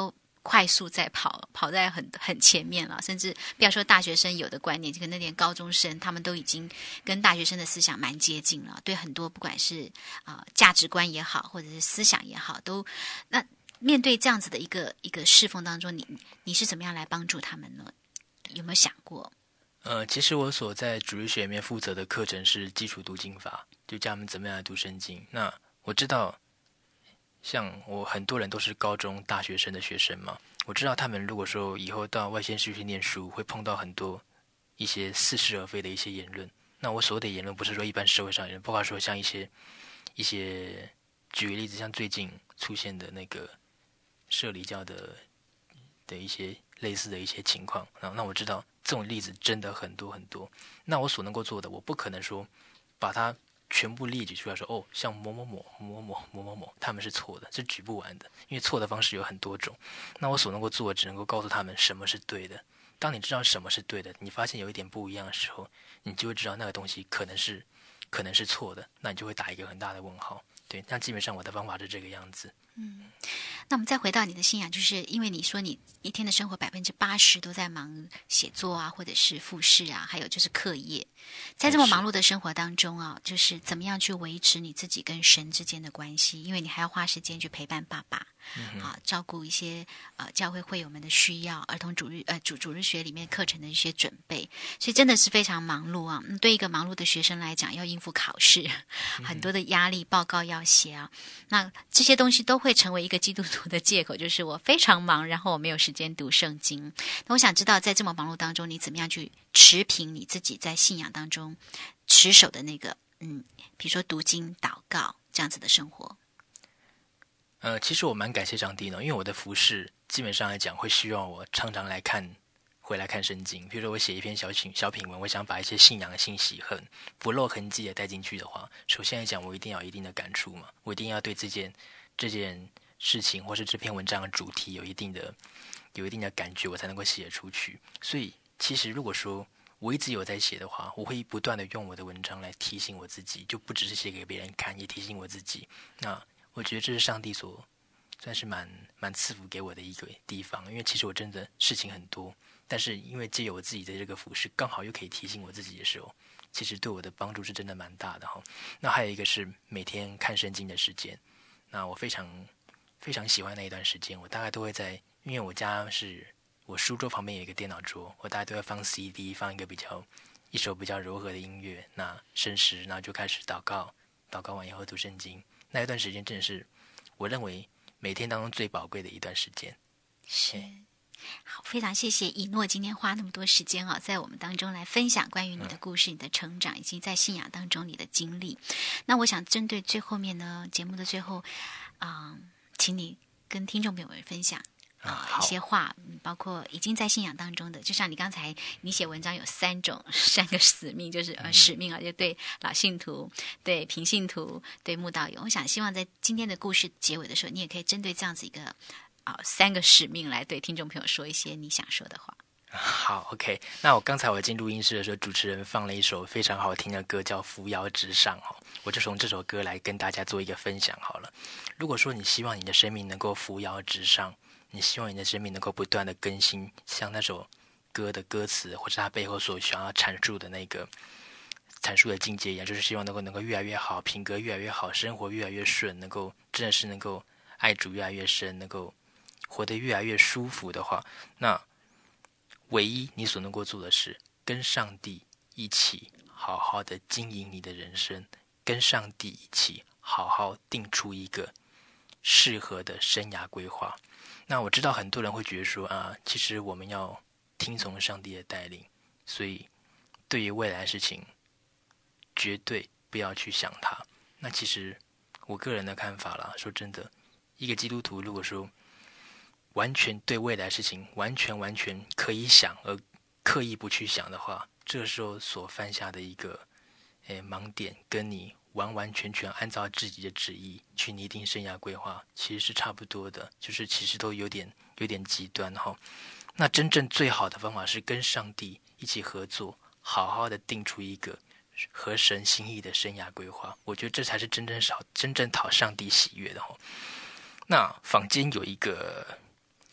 快速在跑，跑在很很前面了。甚至不要说大学生有的观念，可能连高中生他们都已经跟大学生的思想蛮接近了。对很多不管是啊、呃、价值观也好，或者是思想也好，都那面对这样子的一个一个侍奉当中，你你是怎么样来帮助他们呢？有没有想过？ 呃，其实我所在主日学里面负责的课程是基础读经法，就教他们怎么样来读圣经。那我知道，像我很多人都是高中、大学生的学生嘛，我知道他们如果说以后到外县市去念书，会碰到很多一些似是而非的一些言论。那我所谓的言论，不是说一般社会上的人，包括说像一些一些，举个例子，像最近出现的那个社里教的的一些类似的一些情况，那那我知道这种例子真的很多很多。那我所能够做的，我不可能说把它全部列举出来说，哦，像某某某某某某某某他们是错的，是举不完的，因为错的方式有很多种。那我所能够做的，只能够告诉他们什么是对的。当你知道什么是对的，你发现有一点不一样的时候，你就会知道那个东西可能是可能是错的，那你就会打一个很大的问号。对，那基本上我的方法是这个样子。 嗯，那我们再回到你的信仰，就是因为你说你一天的生活百分之八十都在忙写作啊，或者是复试啊，还有就是课业，在这么忙碌的生活当中啊，就是怎么样去维持你自己跟神之间的关系？因为你还要花时间去陪伴爸爸，嗯、啊，照顾一些呃教会会友们的需要，儿童主日呃主主日学里面课程的一些准备，所以真的是非常忙碌啊。嗯、对一个忙碌的学生来讲，要应付考试，很多的压力，报告要写啊，那这些东西都会成为一个基督徒的借口，就是我非常忙，然后我没有时间读圣经。那我想知道，在这么忙碌当中，你怎么样去持平你自己在信仰当中持守的那个，嗯，比如说读经、祷告这样子的生活？ 呃，其实我蛮感谢上帝呢，因为我的服事基本上来讲会希望我常常来看，回来看圣经。比如说我写一篇小品小品文，我想把一些信仰的信息很不露痕迹的带进去的话，首先来讲，我一定要有一定的感触嘛，我一定要对这件这件事情或是这篇文章的主题有一定的有一定的感觉，我才能够写出去。所以其实如果说我一直有在写的话，我会不断的用我的文章来提醒我自己，就不只是写给别人看，也提醒我自己。那我觉得这是上帝所算是蛮蛮赐福给我的一个地方，因为其实我真的事情很多，但是因为借由我自己的这个服事，刚好又可以提醒我自己的时候，其实对我的帮助是真的蛮大的哈。那还有一个是每天看圣经的时间，那我非常非常喜欢那一段时间，我大概都会在，因为我家是我书桌旁边有一个电脑桌，我大概都会放 C D， 放一个比较一首比较柔和的音乐，那圣诗，然后就开始祷告，祷告完以后读圣经。那一段时间真的是我认为每天当中最宝贵的一段时间。 是，好，非常谢谢以诺今天花那么多时间啊，在我们当中来分享关于你的故事、嗯、你的成长，以及在信仰当中你的经历。那我想针对最后面呢，节目的最后，啊、呃，请你跟听众朋友们分享。啊、呃，一些话，包括已经在信仰当中的，就像你刚才你写文章有三种三个使命，就是呃使命啊，就对老信徒、对平信徒、对慕道友。我想希望在今天的故事结尾的时候，你也可以针对这样子一个啊、呃、三个使命来对听众朋友说一些你想说的话。 好 ，OK。那我刚才我进录音室的时候，主持人放了一首非常好听的歌，叫《扶摇直上》哈，我就从这首歌来跟大家做一个分享好了。如果说你希望你的生命能够扶摇直上，你希望你的生命能够不断的更新，像那首歌的歌词，或者它背后所想要阐述的那个阐述的境界一样，就是希望能够能够越来越好，品格越来越好，生活越来越顺，能够真的是能够爱主越来越深，能够活得越来越舒服的话，那唯一你所能够做的是跟上帝一起好好的经营你的人生，跟上帝一起好好定出一个适合的生涯规划。那我知道很多人会觉得说啊，其实我们要听从上帝的带领，所以对于未来的事情绝对不要去想它。那其实我个人的看法啦，说真的，一个基督徒如果说完全对未来的事情完全完全可以想而刻意不去想的话，这个时候所犯下的一个诶盲点，跟你完完全全按照自己的旨意去拟定生涯规划其实是差不多的，就是其实都有点有点极端哈。那真正最好的方法是跟上帝一起合作，好好的定出一个合神心意的生涯规划，我觉得这才是真正少真正讨上帝喜悦的哈。那坊间有一个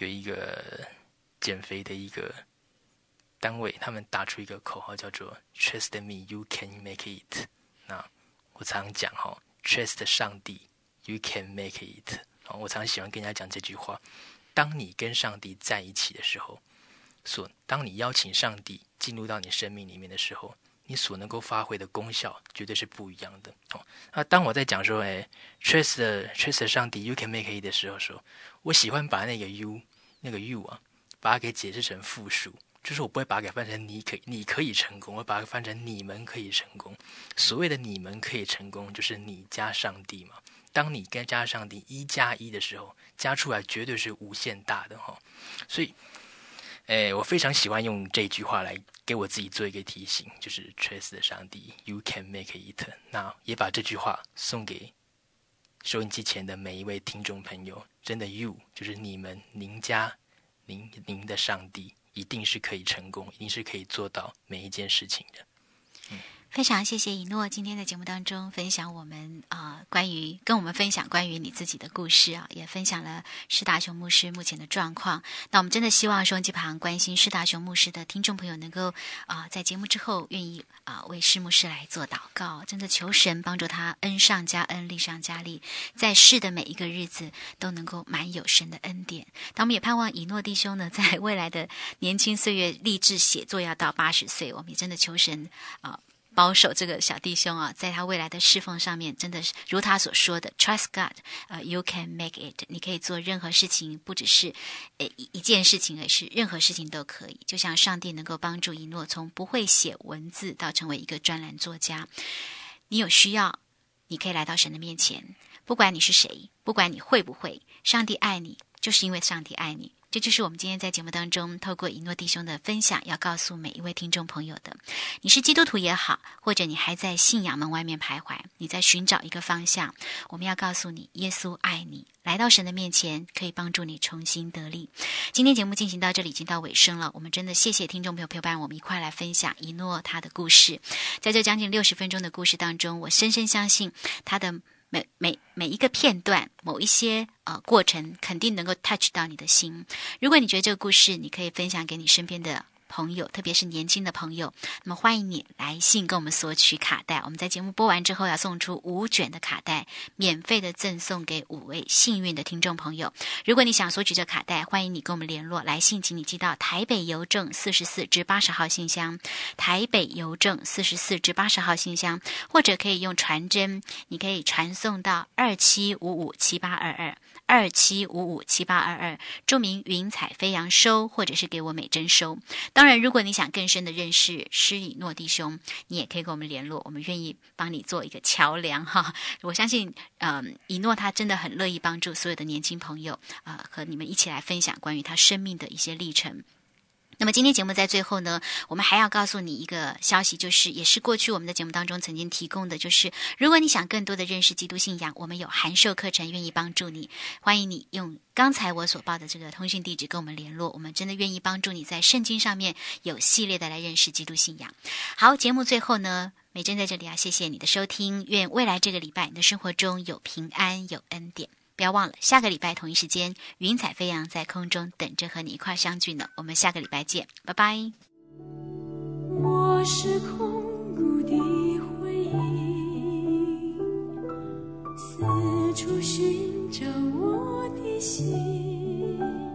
有一个减肥的一个单位，他们打出一个口号叫做 Trust me, you can make it。 那我常讲哈 Trust 上帝 You can make it。 我常喜欢跟人家讲这句话，当你跟上帝在一起的时候，所当你邀请上帝进入到你生命里面的时候，你所能够发挥的功效绝对是不一样的。哦，那当我在讲说，哎 ，trust trust 上帝 ，you can make it 的时候，说，我喜欢把那个 you 那个 you 啊，把它给解释成复数，就是我不会把它给翻成你可你可以成功，我把它翻成你们可以成功。所谓的你们可以成功，就是你加上帝嘛。当你跟加上帝一加一的时候，加出来绝对是无限大的哈。所以。诶，我非常喜欢用这句话来给我自己做一个提醒，就是 Trust 的上帝 You can make it。 那也把这句话送给收音机前的每一位听众朋友，真的 You 就是你们，您家您您的上帝一定是可以成功，一定是可以做到每一件事情的。嗯， 非常谢谢以诺今天在节目当中分享我们啊、呃、关于跟我们分享关于你自己的故事啊，也分享了施大雄牧师目前的状况。那我们真的希望收音机旁关心施大雄牧师的听众朋友能够啊、呃、在节目之后愿意啊、呃、为施牧师来做祷告，真的求神帮助他恩上加恩，利上加利，在世的每一个日子都能够满有神的恩典。那我们也盼望以诺弟兄呢，在未来的年轻岁月立志写作要到八十岁，我们也真的求神啊。呃保守这个小弟兄啊，在他未来的侍奉上面，真的是如他所说的 ，Trust God， 呃 ，You can make it。你可以做任何事情，不只是呃一一件事情，而是任何事情都可以。就像上帝能够帮助以诺从不会写文字到成为一个专栏作家，你有需要，你可以来到神的面前，不管你是谁，不管你会不会，上帝爱你，就是因为上帝爱你。这就是我们今天在节目当中透过以诺弟兄的分享要告诉每一位听众朋友的。你是基督徒也好，或者你还在信仰门外面徘徊，你在寻找一个方向，我们要告诉你，耶稣爱你，来到神的面前可以帮助你重新得力。今天节目进行到这里已经到尾声了，我们真的谢谢听众朋友陪伴我们一块来分享以诺他的故事。在这将近六十分钟的故事当中，我深深相信他的每每每一个片段，某一些呃过程，肯定能够 touch 到你的心。如果你觉得这个故事，你可以分享给你身边的朋友，特别是年轻的朋友，那么欢迎你来信跟我们索取卡带。我们在节目播完之后要送出五卷的卡带，免费的赠送给五位幸运的听众朋友。如果你想索取这卡带，欢迎你跟我们联络，来信请你寄到台北邮政四十四至八十号信箱，台北邮政四十四至八十号信箱，或者可以用传真，你可以传送到二七五五七八二二。二七五五七八二二，注明云彩飞扬收，或者是给我美珍收。当然，如果你想更深的认识施以诺弟兄，你也可以跟我们联络，我们愿意帮你做一个桥梁哈。我相信，嗯，以诺他真的很乐意帮助所有的年轻朋友，呃，和你们一起来分享关于他生命的一些历程。那么今天节目在最后呢，我们还要告诉你一个消息，就是也是过去我们的节目当中曾经提供的，就是如果你想更多的认识基督信仰，我们有函授课程愿意帮助你，欢迎你用刚才我所报的这个通讯地址跟我们联络，我们真的愿意帮助你在圣经上面有系列的来认识基督信仰。好，节目最后呢，美珍在这里啊，谢谢你的收听，愿未来这个礼拜你的生活中有平安有恩典。不要忘了，下个礼拜同一时间，云彩飞扬在空中等着和你一块相聚呢。我们下个礼拜见，拜拜。 我是空谷的回忆，四处寻找我的心，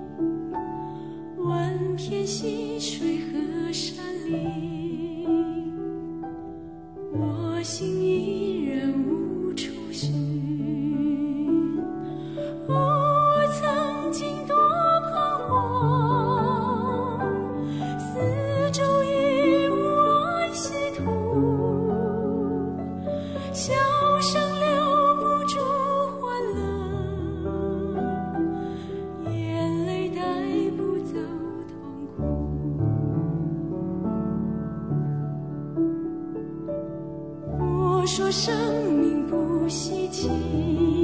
万片溪水和山林，我心依然无处寻。我曾经多彷徨，四周已无安息土，笑声留不住欢乐，眼泪带不走痛苦。我说生命不稀奇，